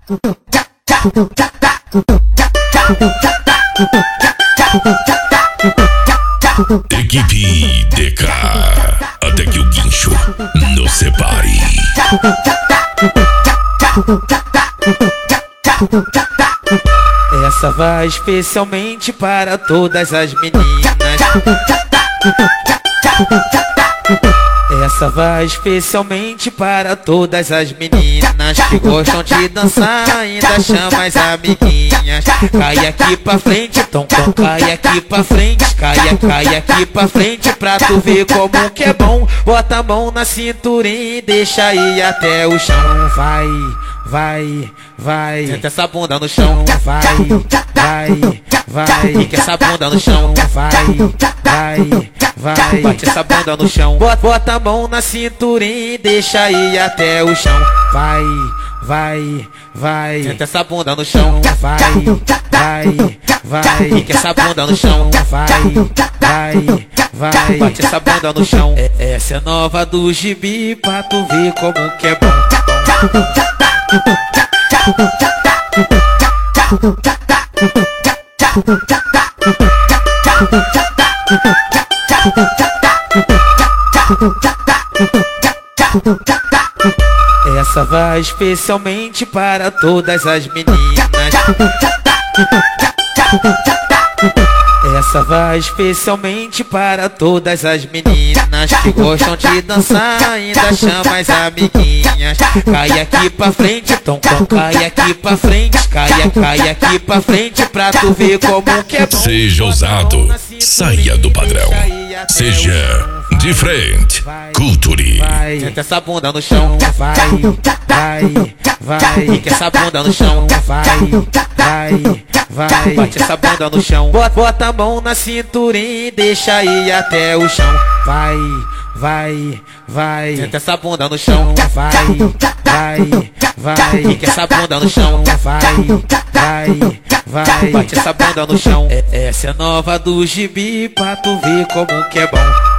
Equipe DK, até que o guincho nos separe. Essa vai especialmente para todas as meninas. Essa vai especialmente para todas as meninas que gostam de dançar, ainda chama as amiguinhas. Cai aqui pra frente, tom, cai aqui pra frente, cai aqui pra frente pra tu ver como que é bom. Bota a mão na cinturinha e deixa ir até o chão. Vai, senta essa bunda no chão. Vai, fica essa bunda no chão. Vai, bate essa bunda no chão. Bota a mão na cinturinha e deixa ir até o chão. Vai, senta essa bunda no chão. Vai, fica essa bunda no chão. Vai, bate essa bunda no chão. Essa é nova do gibi pra tu ver como que é bom. Essa vai especialmente para todas as meninas. Essa vai especialmente para todas as meninas que gostam de dançar, ainda chama as amiguinhas. Cai aqui pra frente, tom, cai aqui pra frente, cai aqui pra frente pra tu ver como que é bom. Seja ousado, saia do padrão, seja diferente, culture. Senta essa bunda no chão. Vai, fica essa bunda no chão. Vai, bate essa bunda no chão. Bota a mão na cinturinha e deixa ir até o chão. Vai, senta essa bunda no chão. Vai, fica essa bunda no chão. Vai, bate essa bunda no chão. Essa é nova do gibi pra tu ver como que é bom.